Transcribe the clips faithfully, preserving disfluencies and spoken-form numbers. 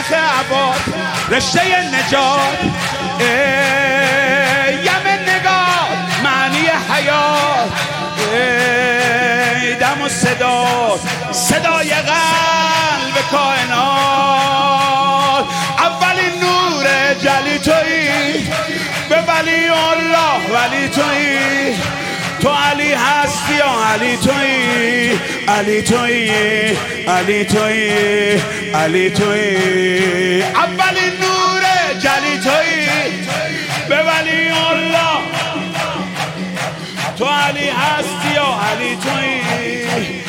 نخ عباد رشته نجات، یم نگاه معنی حیات، دم و صدا صدای قلب کائنات. اولین نور جلی تویی، به ولی الله ولی تویی، تو علی هستی یا علی تویی، علی تویی، علی تویی، علی تویی. اولین نور جلی تویی، به ولی الله تو علی هستی یا علی تویی،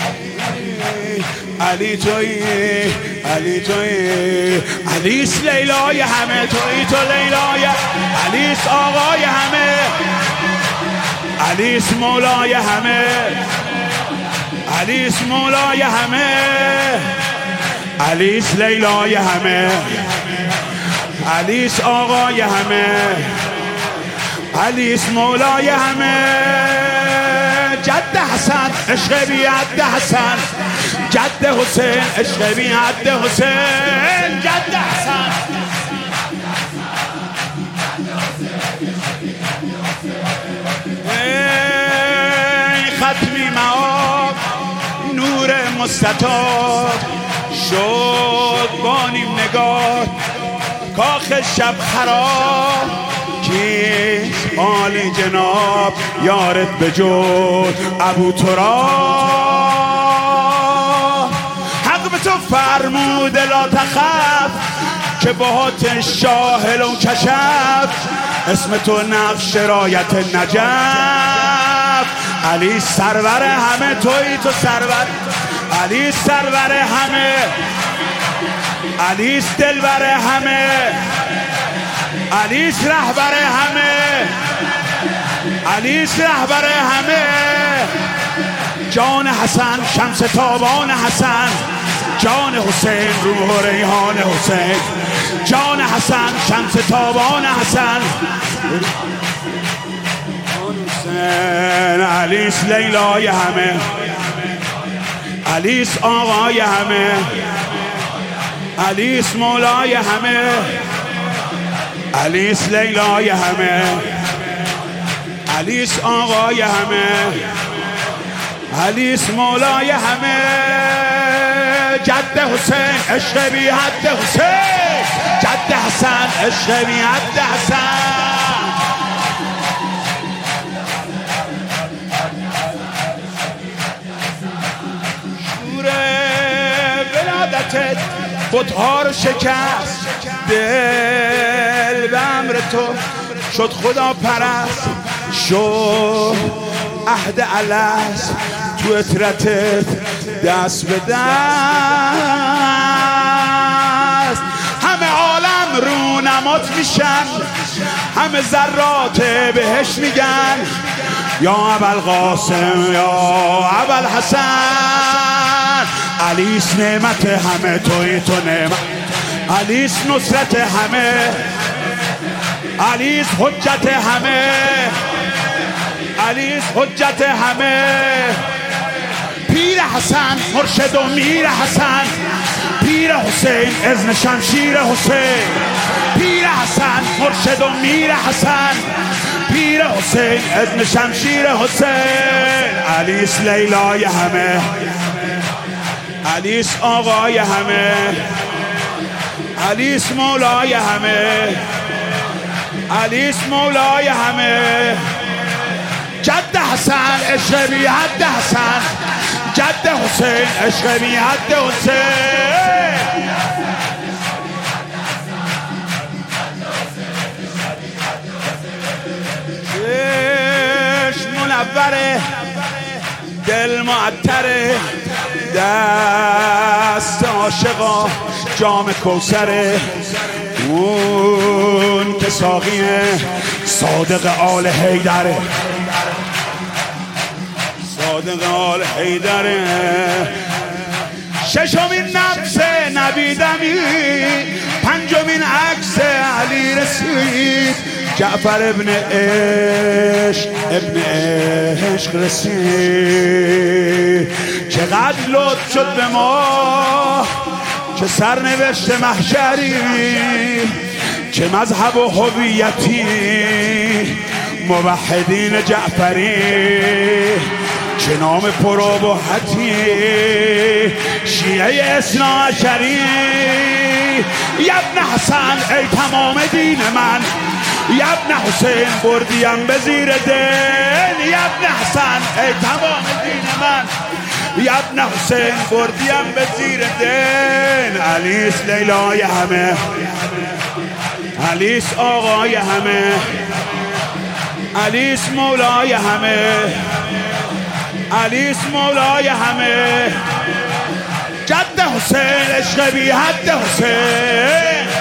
علی تویی، علی تویی. علیس لیلای همه تویی، تو لیلای، علیس آقای همه، علیس مولای همه، علیس مولای همه، علیس لیلای همه، علیس آقای همه، علیس مولای همه. جد حسن عشق بی حد حسن، جد حسین عشق بی حد حسین، جد حسن ای ختمی معاب نور مستطاب، شد با نیم نگاه کاخ شب خراب، کیست آل جناب یارت بجود ابو تراب. حق به تو فرموده لا تخف، که باهات شاهلون کشف، اسم تو نقش رایت نجف. علی سرور همه تویی، تو سرور، علی سرور همه، علی دلبر همه، علیس رهبر همه، علیس رهبر همه. جان حسن شمس تابان حسن، جان حسین روح و ریحان حسین، جان حسن شمس تابان حسن، حسین. علیس لیلای همه، علیس آقای همه، علیس مولای همه، علیس لیلای همه، علیس آقای همه، علیس مولای همه. جد حسین عشق بی حد حسین، جد حسن عشق بی حد حسن. شور ولادتت بت‌ها رو شکست، دل به امر تو شد خدا پرست، شد عهد الست تو اطرتت دست به دست. همه عالم رونمات میشن، همه ذرات بهش میگن یا ابوالقاسم یا ابوالحسن. علیس نعمت همه توی، تو نعمت، علیس نصرت همه، علیس حجت همه، علیس حجت همه. پیر حسن مرشد و میر حسن، پیر حسین اذن شمشیر حسین، پیر حسن مرشد و میر حسن، پیر حسین اذن شمشیر حسین. علیس لیلای همه، علیس آقای همه، علیس مولای همه، علیس مولای همه. جد حسن عشق بی حد حسن، جد حسین عشق بی حد حسین. چشم منوره، دل معطره، دست عاشقا جام کوثره، اون که ساقیه صادق آل حیدره، صادق آل حیدره. ششمین نفس نبی دمی، پنجمین عکس علی رسید، جعفر ابن عشق ابن عشق رسید. چقدر لطف شد به ما، چه سرنوشت محشری، چه مذهب و هویتی، موحدین جعفری، چه نام پرابهتی، شیعه اثنا عشری. یا ابن حسن ای تمام دین من، یا ابن حسین بردیم به زیر دین. یا ابن حسن ای تمام دین من، یا ابن حسین بردیم به زیر دین. علیس لیلای همه، علیس آقای همه، علیس مولای همه، علیس مولای همه. جد حسین عشق بی حد حسین،